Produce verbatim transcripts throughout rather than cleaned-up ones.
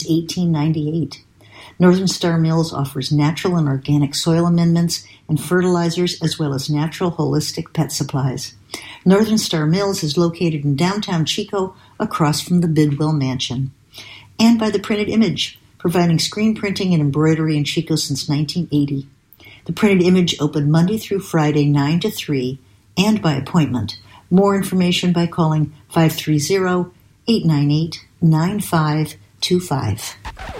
eighteen ninety-eight. Northern Star Mills offers natural and organic soil amendments and fertilizers, as well as natural holistic pet supplies. Northern Star Mills is located in downtown Chico, across from the Bidwell Mansion. And by The Printed Image, providing screen printing and embroidery in Chico since nineteen eighty. The Printed Image open Monday through Friday, nine to three, and by appointment. More information by calling five three zero, eight nine eight, nine five two five.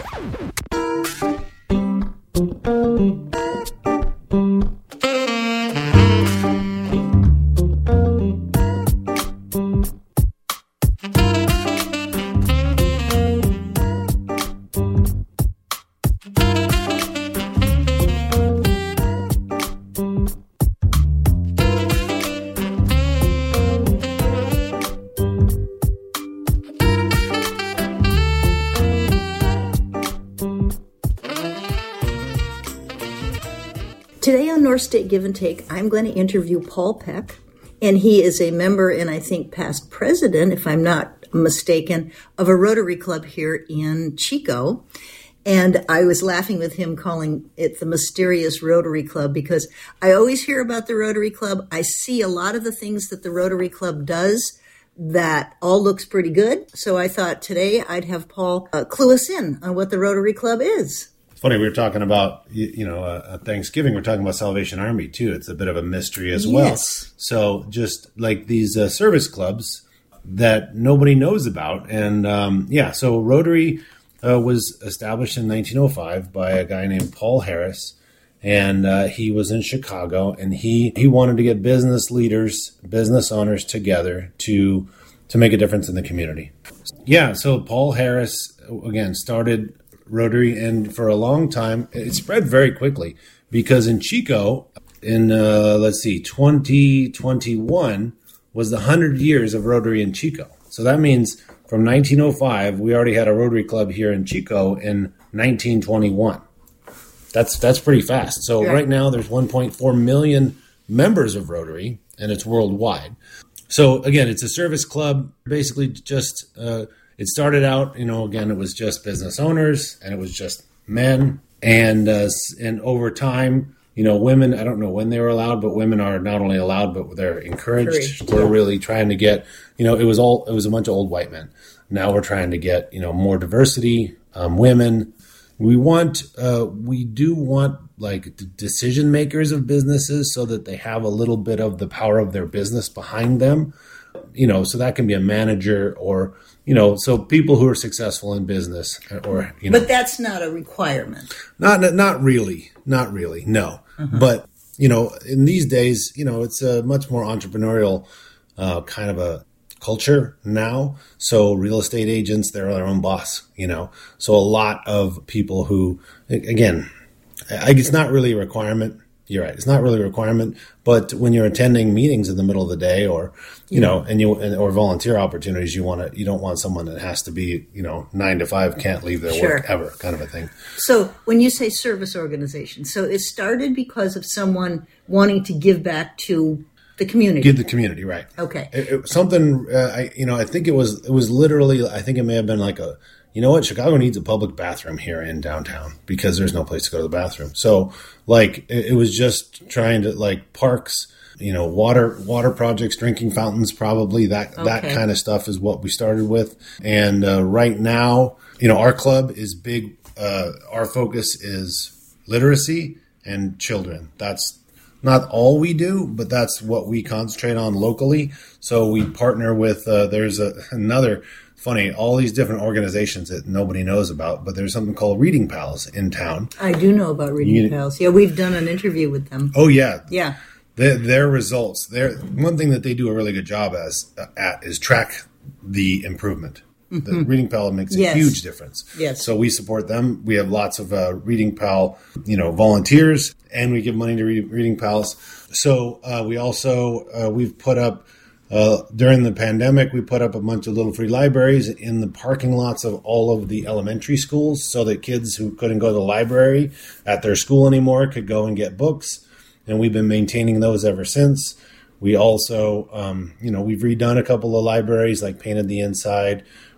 Today on North State Give and Take, I'm going to interview Paul Peck, and he is a member and I think past president, if I'm not mistaken, of a Rotary Club here in Chico. And I was laughing with him calling it the Mysterious Rotary Club because I always hear about the Rotary Club. I see a lot of the things that the Rotary Club does that all looks pretty good. So I thought today I'd have Paul uh, clue us in on what the Rotary Club is. Funny, we were talking about, you, you know, uh, Thanksgiving. We're talking about Salvation Army, too. It's a bit of a mystery as well. Yes. So just like these uh, service clubs that nobody knows about. And, um, yeah, so Rotary uh, was established in nineteen oh five by a guy named Paul Harris. And uh, he was in Chicago. And he, he wanted to get business leaders, business owners together to to make a difference in the community. Yeah, so Paul Harris, again, started Rotary, and for a long time, it spread very quickly because in Chico, in, uh, let's see, twenty twenty-one was the one hundred years of Rotary in Chico. So that means from nineteen oh five, we already had a Rotary Club here in Chico in nineteen twenty-one. That's that's pretty fast. So yeah. Right now, there's one point four million members of Rotary, and it's worldwide. So again, it's a service club, basically just... Uh, It started out, you know, again, it was just business owners and it was just men. And uh, and over time, you know, women, I don't know when they were allowed, but women are not only allowed, but they're encouraged. encouraged we're yeah. really trying to get, you know, it was all, it was a bunch of old white men. Now we're trying to get, you know, more diversity, um, women. We want, uh, we do want like the decision makers of businesses so that they have a little bit of the power of their business behind them. You know, so that can be a manager or, you know, so people who are successful in business or, you know. But that's not a requirement. Not, not really. Not really. No. Uh-huh. But, you know, in these days, you know, it's a much more entrepreneurial uh, kind of a culture now. So real estate agents, they're their own boss, you know. So a lot of people who, again, I, it's not really a requirement. You're right. It's not really a requirement, but when you're attending meetings in the middle of the day, or you yeah. know, and you and, or volunteer opportunities, you want to you don't want someone that has to be you know nine to five, can't leave their sure. work ever, kind of a thing. So when you say service organization, so it started because of someone wanting to give back to the community. Give the community, right? Okay. It, it, something uh, I you know I think it was it was literally I think it may have been like a. You know what? Chicago needs a public bathroom here in downtown because there's no place to go to the bathroom. So, like, it, it was just trying to, like, parks, you know, water water projects, drinking fountains, probably that okay. that kind of stuff is what we started with. And uh, right now, you know, our club is big. Uh, our focus is literacy and children. That's not all we do, but that's what we concentrate on locally. So we partner with, uh, there's a, another... Funny, all these different organizations that nobody knows about, but there's something called Reading Pals in town. I do know about Reading you, Pals. Yeah, we've done an interview with them. Oh, yeah. Yeah. Their, their results, their, one thing that they do a really good job as at is track the improvement. Mm-hmm. The Reading Pal makes a yes. huge difference. Yes. So we support them. We have lots of uh, Reading Pal, you know, volunteers, and we give money to Reading, Reading Pals. So uh, we also, uh, we've put up, Uh, during the pandemic, we put up a bunch of little free libraries in the parking lots of all of the elementary schools so that kids who couldn't go to the library at their school anymore could go and get books. And we've been maintaining those ever since. We also, um, you know, we've redone a couple of libraries, like painted the inside.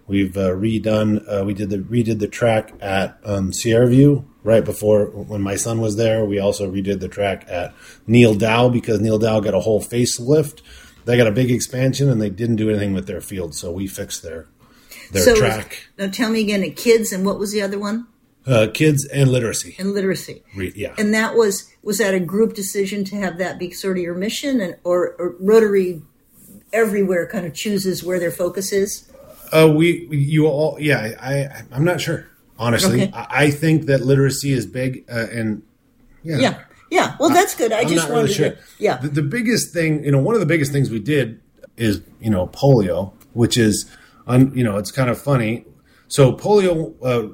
We've uh, redone. Uh, we did the redid the track at um, Sierra View right before when my son was there. We also redid the track at Neil Dow because Neil Dow got a whole facelift. They got a big expansion and they didn't do anything with their field, so we fixed their their so, track. Now tell me again, kids, and what was the other one? Uh, kids and literacy. And literacy. Re- yeah. And that was was that a group decision to have that be sort of your mission, and or, or Rotary everywhere kind of chooses where their focus is? Uh, we, you all, yeah, I, I, I'm not sure, honestly. Okay. I, I think that literacy is big, uh, and yeah. Yeah, yeah. Well, that's good. I I'm just not wanted really sure. to, yeah. The, the biggest thing, you know, one of the biggest things we did is, you know, polio, which is, un, you know, it's kind of funny. So polio, uh,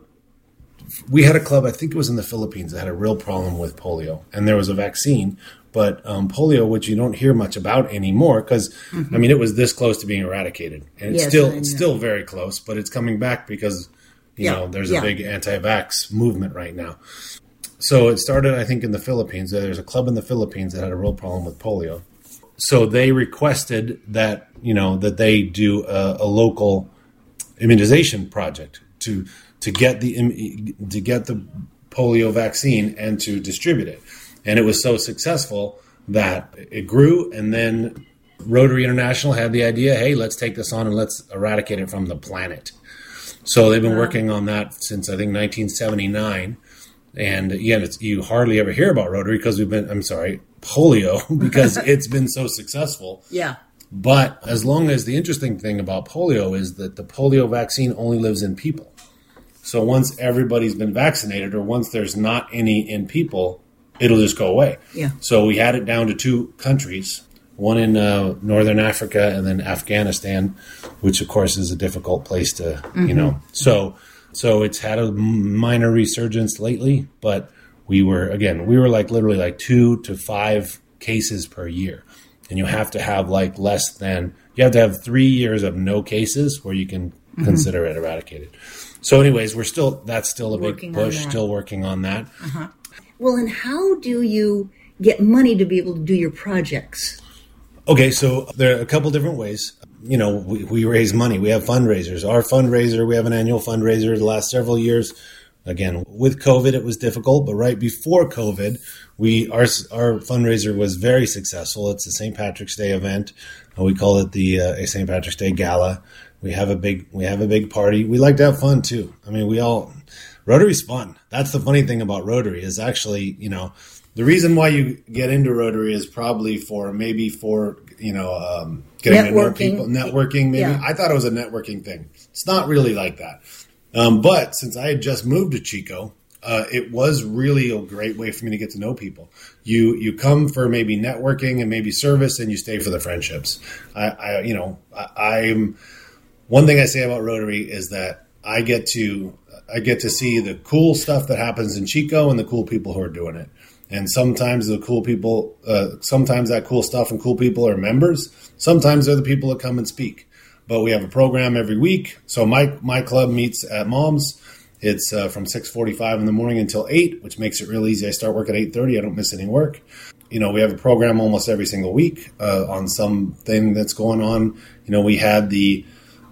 we had a club, I think it was in the Philippines, that had a real problem with polio, and there was a vaccine. But um, polio, which you don't hear much about anymore, because mm-hmm. I mean, it was this close to being eradicated, and it's yes, still it's still very close, but it's coming back because you yeah. know there's yeah. a big anti-vax movement right now. So it started, I think, in the Philippines. There's a club in the Philippines that had a real problem with polio. So they requested that you know that they do a, a local immunization project to to get the to get the polio vaccine and to distribute it. And it was so successful that it grew, and then Rotary International had the idea, hey, let's take this on and let's eradicate it from the planet. So they've been wow. working on that since, I think, nineteen seventy-nine. And again, it's, you hardly ever hear about Rotary because we've been, I'm sorry, polio, because it's been so successful. Yeah. But as long as the interesting thing about polio is that the polio vaccine only lives in people. So once everybody's been vaccinated, or once there's not any in people, it'll just go away. Yeah. So we had it down to two countries, one in uh, Northern Africa and then Afghanistan, which of course is a difficult place to, mm-hmm. you know. So so it's had a minor resurgence lately, but we were, again, we were like literally like two to five cases per year. And you have to have like less than, you have to have three years of no cases where you can mm-hmm. consider it eradicated. So anyways, we're still, that's still a big working push, still working on that. Uh-huh. Well, and how do you get money to be able to do your projects? Okay, so there are a couple different ways. You know, we, we raise money. We have fundraisers. Our fundraiser, we have an annual fundraiser the last several years. Again, with COVID, it was difficult, but right before COVID, we our our fundraiser was very successful. It's a Saint Patrick's Day event. We call it the uh, Saint Patrick's Day Gala. We have a big we have a big party. We like to have fun too. I mean, we all Rotary's fun. That's the funny thing about Rotary is actually, you know, the reason why you get into Rotary is probably for maybe for, you know, um, getting to know people, networking. Maybe yeah. I thought it was a networking thing. It's not really like that. Um, but since I had just moved to Chico, uh, it was really a great way for me to get to know people. You you come for maybe networking and maybe service, and you stay for the friendships. I, I you know, I, I'm one thing I say about Rotary is that I get to I get to see the cool stuff that happens in Chico and the cool people who are doing it. And sometimes the cool people, uh, sometimes that cool stuff and cool people are members. Sometimes they're the people that come and speak. But we have a program every week. So my my club meets at Mom's. It's uh, from six forty-five in the morning until eight, which makes it real easy. I start work at eight thirty. I don't miss any work. You know, we have a program almost every single week uh, on something that's going on. You know, we had the,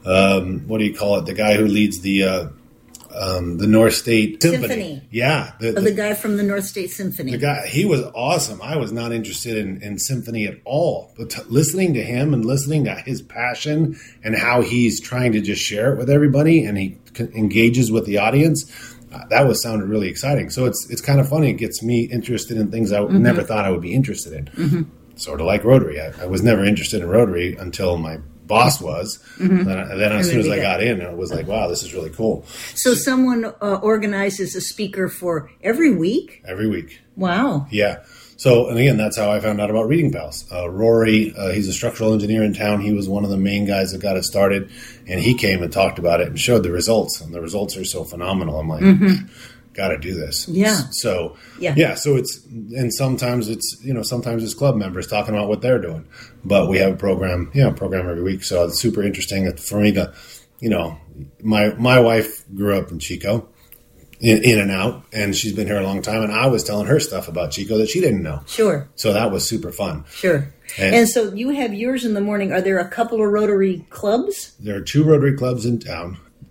um, what do you call it? The guy who leads the uh, um, the North State Symphony. Symphony. Yeah. The, the, oh, the guy from the North State Symphony. The guy, he was awesome. I was not interested in, in symphony at all. But t- listening to him and listening to his passion and how he's trying to just share it with everybody and he c- engages with the audience, uh, that was sounded really exciting. So it's it's kind of funny. It gets me interested in things I mm-hmm. never thought I would be interested in. Mm-hmm. Sort of like Rotary. I, I was never interested in Rotary until my boss was. Mm-hmm. Then, then as soon as I got in, it was like, wow, this is really cool. So, so someone uh, organizes a speaker for every week? Every week. Wow. Yeah. So, and again, that's how I found out about Reading Pals. Uh, Rory, uh, he's a structural engineer in town. He was one of the main guys that got it started. And he came and talked about it and showed the results. And the results are so phenomenal. I'm like, mm-hmm. got to do this. Yeah. So, yeah. yeah. So it's, and sometimes it's, you know, sometimes it's club members talking about what they're doing. But we have a program, yeah, a program every week. So it's super interesting for me to, you know, my, my wife grew up in Chico. In, in and out, and she's been here a long time, and I was telling her stuff about Chico that she didn't know. Sure. So that was super fun. Sure. And, and so you have yours in the morning. Are there a couple of Rotary clubs? There are two Rotary clubs in town.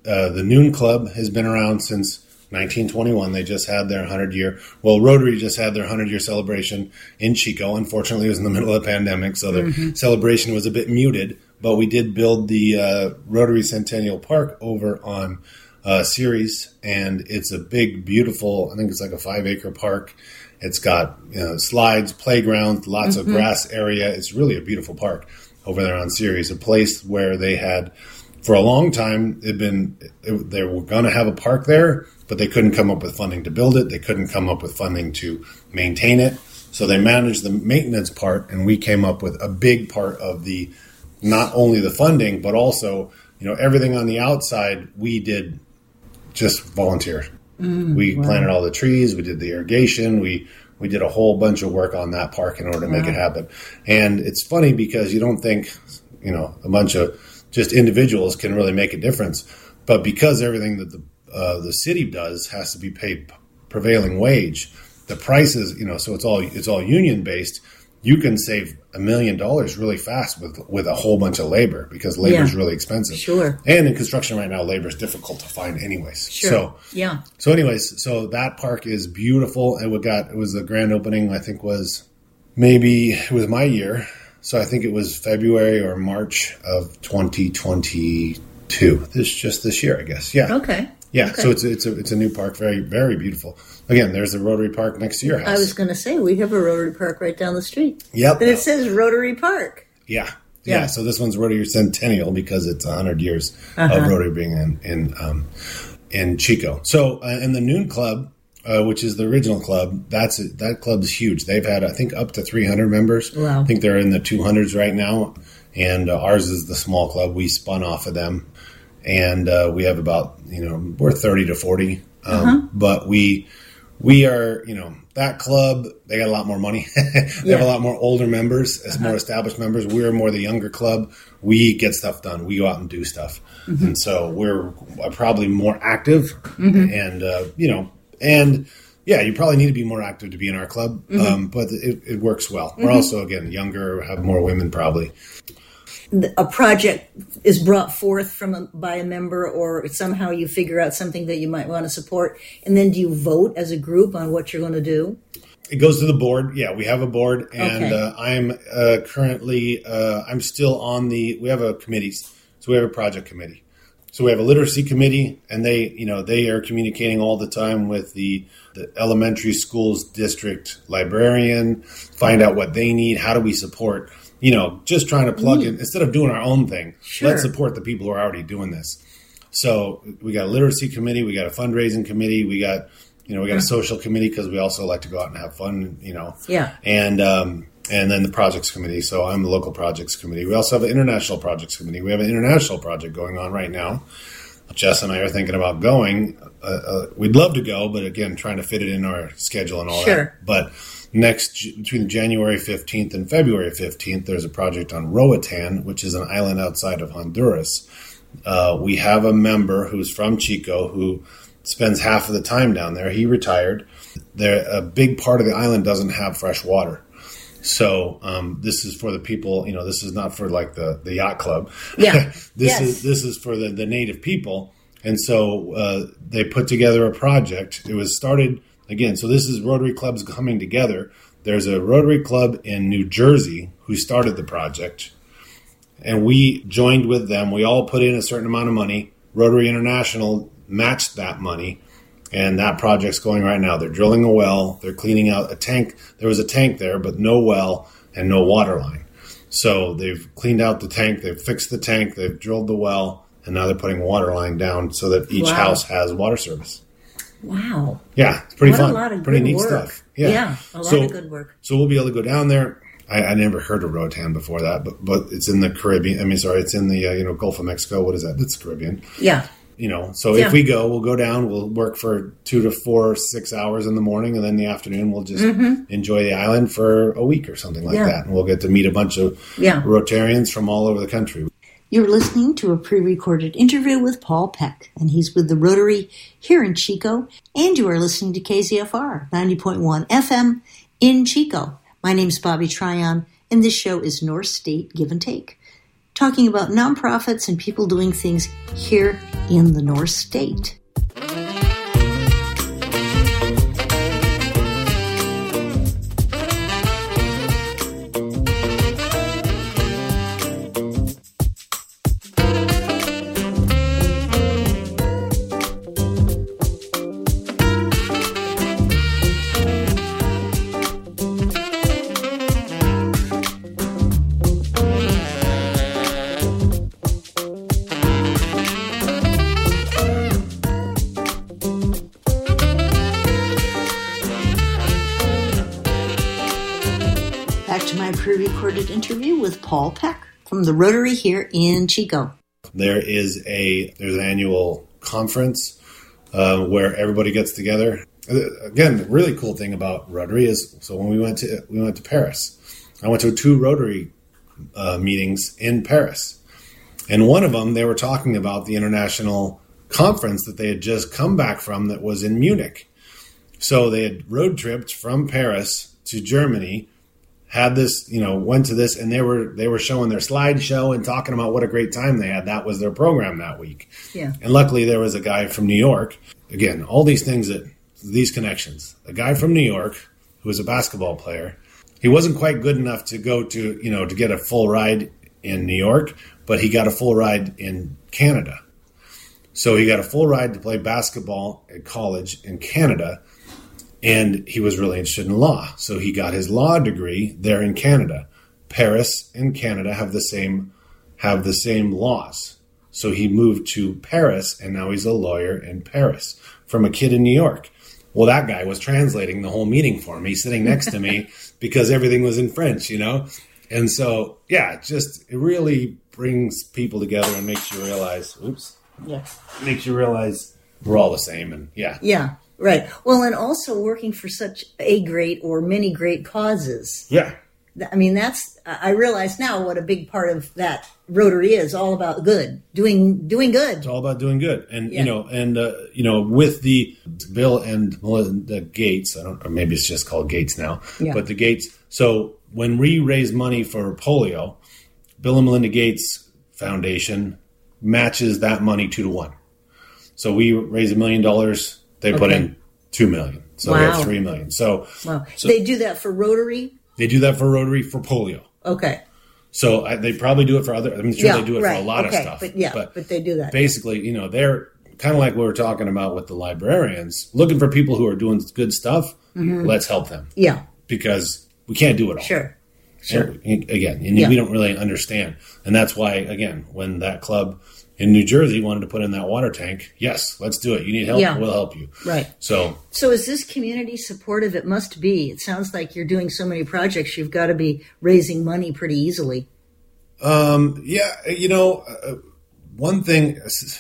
uh, the Noon Club has been around since nineteen twenty-one. They just had their hundred-year, well, Rotary just had their hundred-year celebration in Chico. Unfortunately, it was in the middle of the pandemic, so the mm-hmm. celebration was a bit muted. But we did build the uh, Rotary Centennial Park over on uh, Ceres, and it's a big, beautiful, I think it's like a five-acre park. It's got you know, slides, playgrounds, lots mm-hmm. of grass area. It's really a beautiful park over there on Ceres, a place where they had, for a long time, it'd been it, they were going to have a park there, but they couldn't come up with funding to build it. They couldn't come up with funding to maintain it. So they managed the maintenance part, and we came up with a big part of the, not only the funding, but also, you know, everything on the outside we did just volunteer. Mm, we wow. planted all the trees. We did the irrigation. We we did a whole bunch of work on that park in order to wow. make it happen. And it's funny because you don't think, you know, a bunch of just individuals can really make a difference. But because everything that the uh, the city does has to be paid prevailing wage, the prices, you know, so it's all it's all union based. You can save a million dollars really fast with with a whole bunch of labor because labor is yeah. really expensive. Sure. And in construction right now, labor is difficult to find anyways. Sure. So yeah. So anyways, so that park is beautiful. And we got it was the grand opening. I think was maybe it was my year. So I think it was February or March of twenty twenty-two. This just this year, I guess. Yeah. Okay. Yeah. Okay. So it's it's a it's a new park. Very very beautiful. Again, there's the Rotary Park next to your house. I was going to say, we have a Rotary Park right down the street. Yep. But it says Rotary Park. Yeah. Yeah. yeah. So this one's Rotary Centennial because it's one hundred years uh-huh. of Rotary being in in, um, in Chico. So, uh, in the Noon Club, uh, which is the original club, that's that club's huge. They've had, I think, up to three hundred members. Wow. I think they're in the two hundreds right now. And uh, ours is the small club. We spun off of them. And uh, we have about, you know, we're thirty to forty. Um, uh-huh. But we... We are, you know, that club, they got a lot more money. they yeah. have a lot more older members, uh-huh. more established members. We're more the younger club. We get stuff done. We go out and do stuff. Mm-hmm. And so we're probably more active. Mm-hmm. And, uh, you know, and, yeah, you probably need to be more active to be in our club. Mm-hmm. Um, but it, it works well. Mm-hmm. We're also, again, younger, have more women probably. A project is brought forth from a, by a member, or somehow you figure out something that you might want to support, and then do you vote as a group on what you're going to do? It goes to the board. Yeah, we have a board, and okay. uh, I'm uh, currently uh, I'm still on the. We have a committee, so we have a project committee. So we have a literacy committee, and they, you know, they are communicating all the time with the, the elementary schools district librarian, find out what they need. How do we support? You know, just trying to plug mm. in, instead of doing our own thing, sure. let's support the people who are already doing this. So we got a literacy committee, we got a fundraising committee, we got, you know, we got mm. a social committee because we also like to go out and have fun, you know. Yeah. And, um, and then the projects committee. So I'm the local projects committee. We also have an international projects committee. We have an international project going on right now. Jess and I are thinking about going. Uh, uh, we'd love to go, but again, trying to fit it in our schedule and all sure. that. But next, between January fifteenth and February fifteenth, there's a project on Roatan, which is an island outside of Honduras. Uh, we have a member who's from Chico who spends half of the time down there. He retired. There, a big part of the island doesn't have fresh water. So um, this is for the people, you know, this is not for like the, the yacht club. Yeah. this yes. is this is for the, the native people. And so uh, they put together a project. It was started, again, so this is Rotary clubs coming together. There's a Rotary club in New Jersey who started the project. And we joined with them. We all put in a certain amount of money. Rotary International matched that money. And that project's going right now. They're drilling a well. They're cleaning out a tank. There was a tank there, but no well and no water line. So they've cleaned out the tank. They've fixed the tank. They've drilled the well. And now they're putting water line down so that each wow. house has water service. Wow. Yeah, it's pretty what fun. A lot of pretty good neat work. stuff. Yeah, yeah a lot so, of good work. So we'll be able to go down there. I, I never heard of Roatan before that, but but it's in the Caribbean. I mean, sorry, it's in the uh, you know Gulf of Mexico. What is that? It's Caribbean. Yeah. You know, so yeah. if we go, we'll go down. We'll work for two to four, six hours in the morning, and then in the afternoon we'll just mm-hmm. enjoy the island for a week or something like yeah. that, and we'll get to meet a bunch of yeah. Rotarians from all over the country. You're listening to a pre-recorded interview with Paul Peck, and he's with the Rotary here in Chico, and you are listening to K Z F R ninety point one F M in Chico. My name's Bobby Tryon, and this show is North State Give and Take. talking about nonprofits and people doing things here in the North State. Pre-recorded interview with Paul Peck from the Rotary here in Chico. There is a there's an annual conference uh, where everybody gets together. Again, the really cool thing about Rotary is so when we went to we went to Paris, I went to two Rotary uh, meetings in Paris, and one of them they were talking about the international conference that they had just come back from that was in Munich. So they had road tripped from Paris to Germany. Had this, you know, went to this, and they were they were showing their slideshow and talking about what a great time they had. That was their program that week. Yeah. And luckily, there was a guy from New York. Again, all these things that these connections. A guy from New York who was a basketball player. He wasn't quite good enough to go to, you know, to get a full ride in New York, but he got a full ride in Canada. So he got a full ride to play basketball at college in Canada. And he was really interested in law. So he got his law degree there in Canada. Paris and Canada have the same have the same laws. So he moved to Paris, and now he's a lawyer in Paris from a kid in New York. Well, that guy was translating the whole meeting for me, sitting next to me, because everything was in French, you know? And so, yeah, it just it really brings people together and makes you realize, oops, yeah, makes you realize we're all the same. And yeah. Yeah. Right. Well, and also working for such a great or many great causes. Yeah. I mean, that's, I realize now what a big part of that Rotary is, all about good, doing doing good. It's all about doing good. And, yeah. you know, and, uh, you know, with the Bill and Melinda Gates, I don't or maybe it's just called Gates now, yeah. but the Gates. So when we raise money for polio, Bill and Melinda Gates Foundation matches that money two to one. So we raise a million dollars. They okay. put in two million. So wow. we have three million. So, wow. so they do that for Rotary? They do that for Rotary for polio. Okay. So I, they probably do it for other, I'm sure yeah, they do it right. for a lot okay. of stuff. But yeah, but, but they do that. Basically, you know, they're kind of like what we were talking about with the librarians, looking for people who are doing good stuff. Mm-hmm. Let's help them. Yeah. Because we can't do it all. Sure. Sure. And, again, and yeah. we don't really understand. And that's why, again, when that club in New Jersey wanted to put in that water tank, yes, let's do it. You need help? Yeah. We'll help you. Right. So, so is this community supportive? It must be. It sounds like you're doing so many projects. You've got to be raising money pretty easily. Um, yeah, you know, uh, one thing,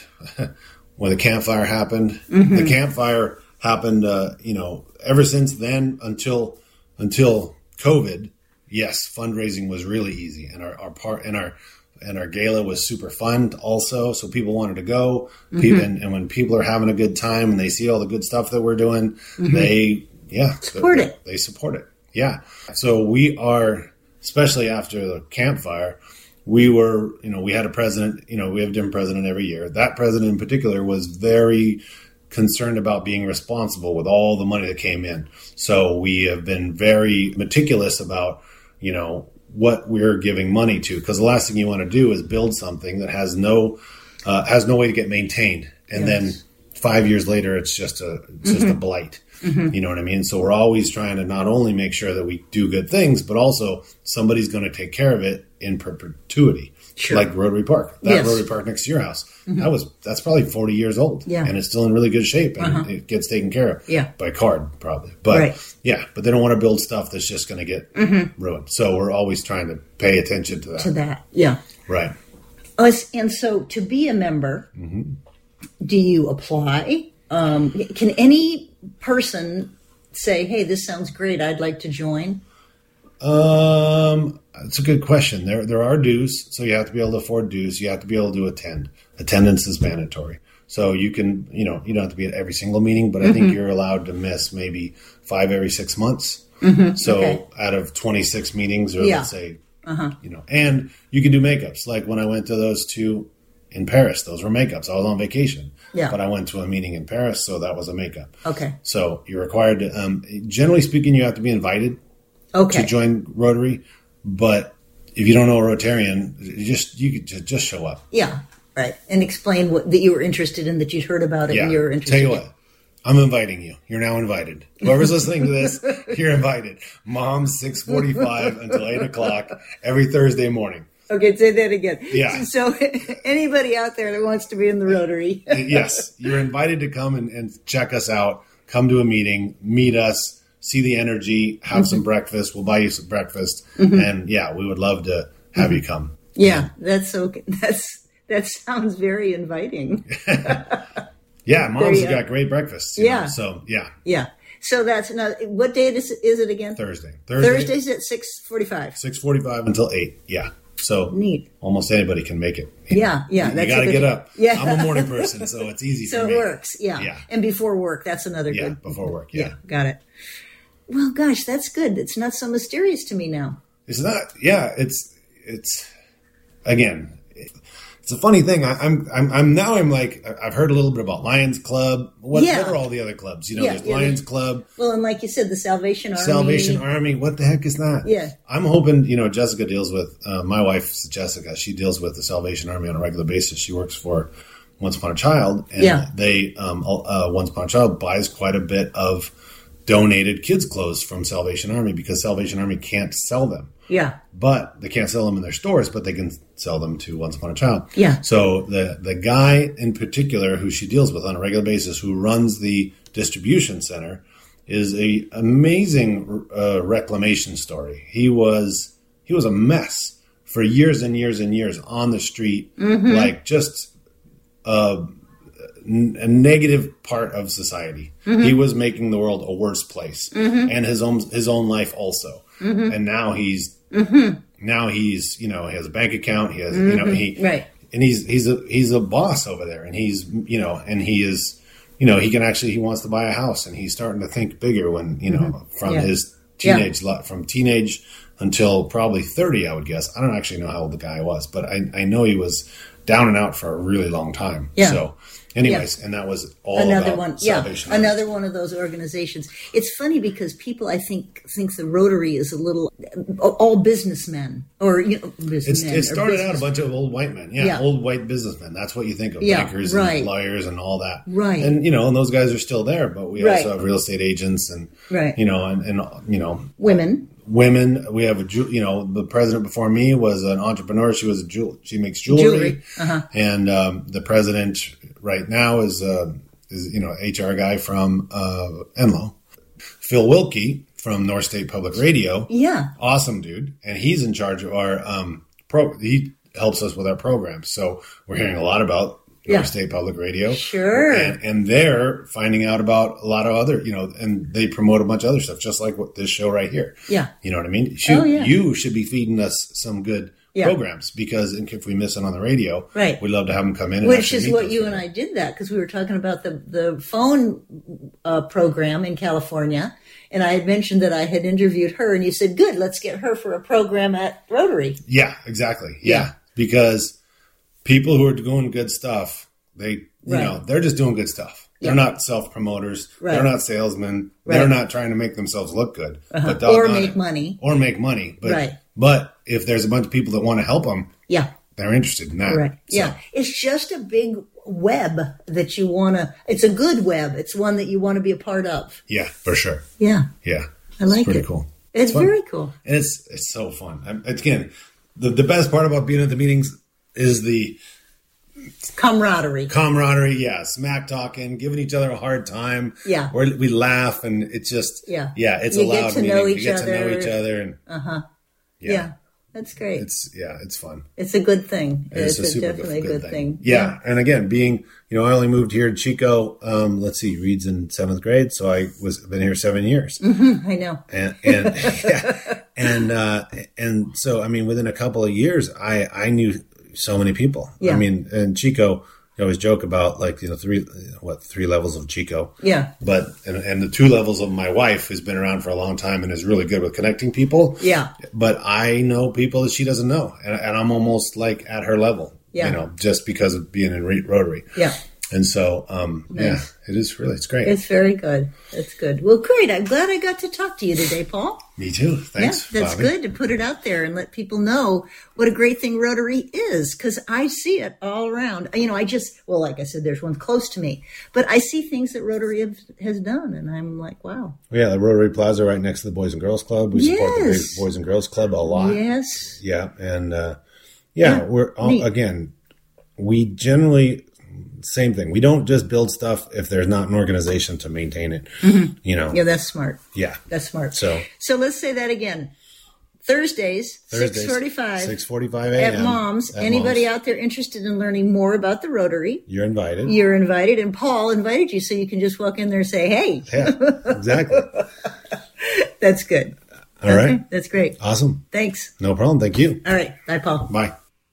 when the campfire happened, mm-hmm. the campfire happened, uh, you know, ever since then until until COVID, yes, fundraising was really easy. And our, our part, and our, And our gala was super fun also, so people wanted to go. Mm-hmm. People, and, and when people are having a good time and they see all the good stuff that we're doing, mm-hmm. they, yeah. Support they, it. They support it, yeah. So we are, especially after the campfire, we were, you know, we had a president, you know, we have a different president every year. That president in particular was very concerned about being responsible with all the money that came in. So we have been very meticulous about, you know, what we're giving money to, because the last thing you want to do is build something that has no uh, has no way to get maintained, and yes. then five years later it's just a it's just mm-hmm. a blight. Mm-hmm. You know what I mean? So we're always trying to not only make sure that we do good things, but also somebody's going to take care of it in perpetuity. Sure. Like Rotary Park, that yes. Rotary Park next to your house. Mm-hmm. That was that's probably forty years old, yeah. and it's still in really good shape, and uh-huh. it gets taken care of yeah. by card probably. But right. yeah, but they don't want to build stuff that's just going to get mm-hmm. ruined. So we're always trying to pay attention to that. To that, yeah, right. Uh, and so, to be a member, mm-hmm. do you apply? Um, can any person say, "Hey, this sounds great. I'd like to join"? Um, it's a good question. There, there are dues, so you have to be able to afford dues. You have to be able to attend. Attendance is mandatory, so you can, you know, you don't have to be at every single meeting, but I mm-hmm. think you're allowed to miss maybe five every six months. Mm-hmm. So, okay. out of twenty-six meetings, or yeah. let's say Uh-huh. You know, and you can do makeups. Like when I went to those two in Paris, those were makeups. I was on vacation, yeah. but I went to a meeting in Paris, so that was a makeup. Okay. So you're required to, um, generally speaking, you have to be invited okay. to join Rotary. But if you don't know a Rotarian, you just you could just show up. Yeah, right. And explain what that you were interested in, that you'd heard about it, yeah. and you were interested. Tell you in. what. I'm inviting you. You're now invited. Whoever's listening to this, you're invited. Mom's six forty-five until eight o'clock every Thursday morning. Okay, say that again. Yeah. So anybody out there that wants to be in the Rotary. Yes. You're invited to come and, and check us out. Come to a meeting, meet us, see the energy, have mm-hmm. some breakfast. We'll buy you some breakfast. Mm-hmm. And yeah, we would love to have mm-hmm. you come. Yeah, that's okay. That's that sounds very inviting. Yeah, Mom's has got great breakfast. Yeah. Know, so, yeah. Yeah. So that's another, what day is, is it again? Thursday. Thursday. Thursday's at six forty-five. six forty-five until eight. Yeah. So neat. Almost anybody can make it. Yeah, yeah. You, that's you got to get up. Yeah. I'm a morning person, so it's easy so for me. So it works. Yeah. Yeah. And before work, that's another yeah, good. Yeah, before work. Yeah. yeah. Got it. Well, gosh, that's good. It's not so mysterious to me now. It's not. Yeah. It's, it's, again, it's a funny thing. I, I'm, I'm, I'm now. I'm like, I've heard a little bit about Lions Club. What, yeah. what are all the other clubs? You know, yeah, there's yeah, Lions yeah. Club. Well, and like you said, the Salvation Army. Salvation Army. What the heck is that? Yeah. I'm hoping. You know, Jessica deals with uh, my wife, Jessica. She deals with the Salvation Army on a regular basis. She works for Once Upon a Child, and yeah. they um, uh, Once Upon a Child buys quite a bit of donated kids' clothes from Salvation Army because Salvation Army can't sell them. Yeah. But they can't sell them in their stores, but they can sell them to Once Upon a Child. Yeah. So the the guy in particular who she deals with on a regular basis, who runs the distribution center, is a amazing uh, reclamation story. He was he was a mess for years and years and years on the street, mm-hmm. like just a, a negative part of society. Mm-hmm. He was making the world a worse place, mm-hmm. and his own his own life also. Mm-hmm. And now he's mm-hmm. now he's you know he has a bank account. He has mm-hmm. you know he right. and he's he's a he's a boss over there, and he's you know and he is you know he can actually he wants to buy a house, and he's starting to think bigger when you know mm-hmm. from yeah. his teenage yeah. from teenage until probably thirty, I would guess. I don't actually know how old the guy was, but I I know he was down and out for a really long time. Yeah. So. Anyways, yeah. and that was all another about one. Yeah, Salvation. another one of those organizations. It's funny because people, I think, think the Rotary is a little all businessmen or you know, businessmen. It's, it started out a bunch of old white men. Yeah, yeah, old white businessmen. That's what you think of, yeah, bankers right. and lawyers and all that. Right. And you know, and those guys are still there, but we right. also have real estate agents and right. you know, and, and you know, women. Women, we have a ju- you know the president before me was an entrepreneur. She was a jewel. She makes jewelry, jewelry. Uh-huh. And um, the president right now is uh, is you know H R guy from uh, Enloe, Phil Wilkie from North State Public Radio. Yeah, awesome dude, and he's in charge of our um pro. He helps us with our programs, so we're hearing a lot about North yeah. State Public Radio. Sure. And, and they're finding out about a lot of other, you know, and they promote a bunch of other stuff, just like what this show right here. Yeah. You know what I mean? Shoot, oh, yeah. You should be feeding us some good yeah. programs because if we miss it on the radio, right. we'd love to have them come in. And Which is what you people. and I did that because we were talking about the, the phone uh, program in California. And I had mentioned that I had interviewed her and you said, good, let's get her for a program at Rotary. Yeah, exactly. Yeah. yeah. Because people who are doing good stuff, they, you right. know, they're just doing good stuff. They're yeah. not self-promoters. Right. They're not salesmen. Right. They're not trying to make themselves look good. Uh-huh. But or make it. money. Or make money. But, right. but if there's a bunch of people that want to help them, yeah. they're interested in that. Right. So. Yeah. It's just a big web that you want to, it's a good web. It's one that you want to be a part of. Yeah, for sure. Yeah. Yeah. I like it's pretty it. cool. It's, it's very cool. And it's, it's so fun. I'm, again, the, the best part about being at the meetings is the, camaraderie. Camaraderie, yeah. Smack talking, giving each other a hard time. Yeah. Where we laugh and it's just, yeah, yeah it's you a loud get to meeting. know you each get other. to know each other. And, uh-huh. Yeah. yeah. That's great. It's, yeah, it's fun. It's a good thing. It's, it's a, a definitely good, a good thing. thing. Yeah. yeah. And again, being, you know, I only moved here to Chico, um, let's see, Reed's in seventh grade. So I was been here seven years. Mm-hmm, I know. And, and, yeah, and, uh, and so, I mean, within a couple of years, I, I knew so many people. Yeah. I mean, and Chico, you always joke about like, you know, three, what, three levels of Chico. Yeah. But, and, and the two levels of my wife, who's been around for a long time and is really good with connecting people. Yeah. But I know people that she doesn't know. And, and I'm almost like at her level, yeah. you know, just because of being in Rotary. Yeah. And so, um, nice. yeah, it is really, it's great. It's very good. It's good. Well, great. I'm glad I got to talk to you today, Paul. Me too. Thanks, yeah, that's Bobby. good to put it out there and let people know what a great thing Rotary is, because I see it all around. You know, I just, well, like I said, there's one close to me, but I see things that Rotary have, has done, and I'm like, wow. Yeah, the Rotary Plaza right next to the Boys and Girls Club. We yes. support the Boys and Girls Club a lot. Yes. Yeah, and uh, yeah, yeah, we're all, again, we generally... Same thing. We don't just build stuff if there's not an organization to maintain it. Mm-hmm. You know. Yeah, that's smart. Yeah, that's smart. So, so let's say that again. Thursdays, Thursdays six forty-five, six forty-five a.m. at Mom's. At Anybody Mom's. out there interested in learning more about the Rotary? You're invited. You're invited, and Paul invited you, so you can just walk in there and say, "Hey." Yeah, exactly. That's good. All okay, right, that's great. Awesome. Thanks. No problem. Thank you. All right. Bye, Paul. Bye.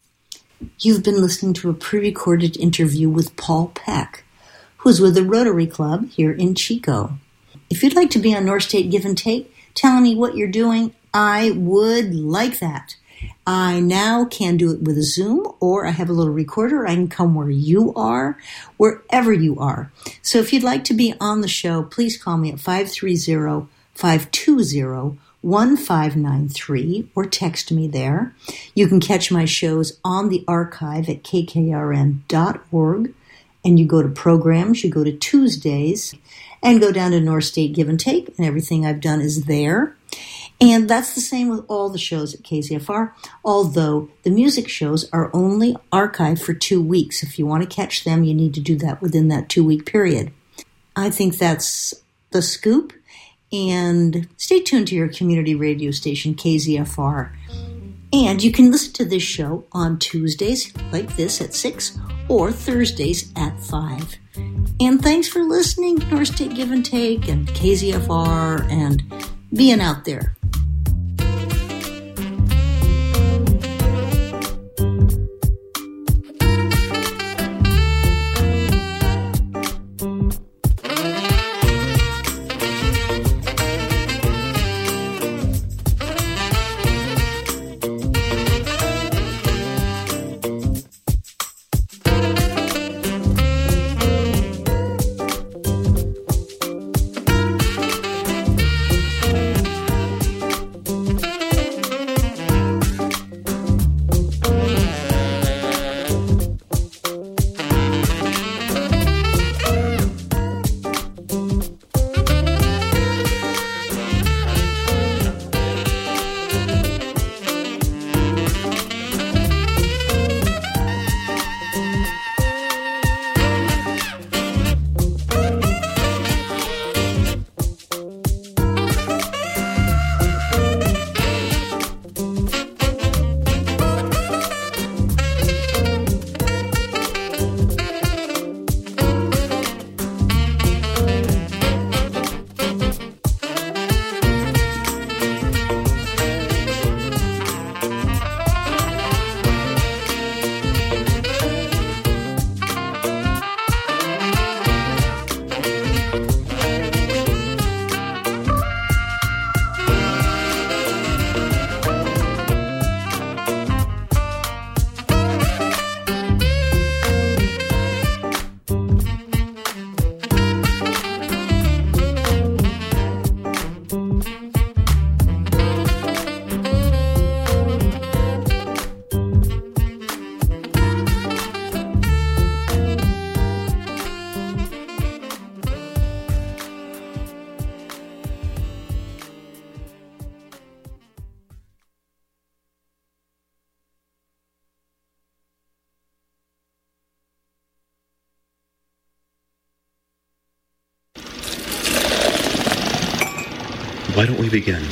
You've been listening to a pre-recorded interview with Paul Peck, who's with the Rotary Club here in Chico. If you'd like to be on North State Give and Take, telling me what you're doing, I would like that. I now can do it with a Zoom, or I have a little recorder. I can come where you are, wherever you are. So if you'd like to be on the show, please call me at five three zero, five two zero, one five nine three or text me there. You can catch my shows on the archive at k k r n dot org, and you go to programs, you go to Tuesdays, and go down to North State Give and Take, and everything I've done is there. And that's the same with all the shows at K Z F R, although the music shows are only archived for two weeks. If you want to catch them, you need to do that within that two-week period. I think that's the scoop. And stay tuned to your community radio station, K Z F R. And you can listen to this show on Tuesdays like this at six or Thursdays at five. And thanks for listening to North State Give and Take and K Z F R and being out there. Why don't we begin?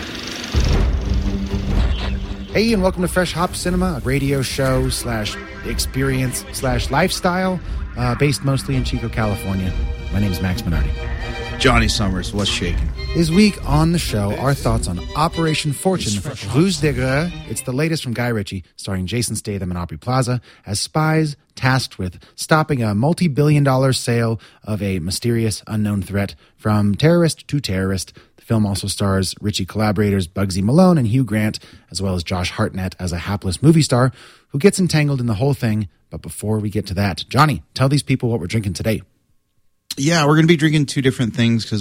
Hey, and welcome to Fresh Hop Cinema, a radio show slash experience slash lifestyle uh, based mostly in Chico, California. My name is Max Minardi. Johnny Summers, what's shaking? This week on the show, our thoughts on Operation Fortune, Ruse des Gueux. It's the latest from Guy Ritchie, starring Jason Statham and Aubrey Plaza as spies tasked with stopping a multi-billion dollar sale of a mysterious unknown threat from terrorist to terrorist. The film also stars Ritchie collaborators Bugsy Malone and Hugh Grant, as well as Josh Hartnett as a hapless movie star who gets entangled in the whole thing. But before we get to that, Johnny, tell these people what we're drinking today. Yeah, we're going to be drinking two different things because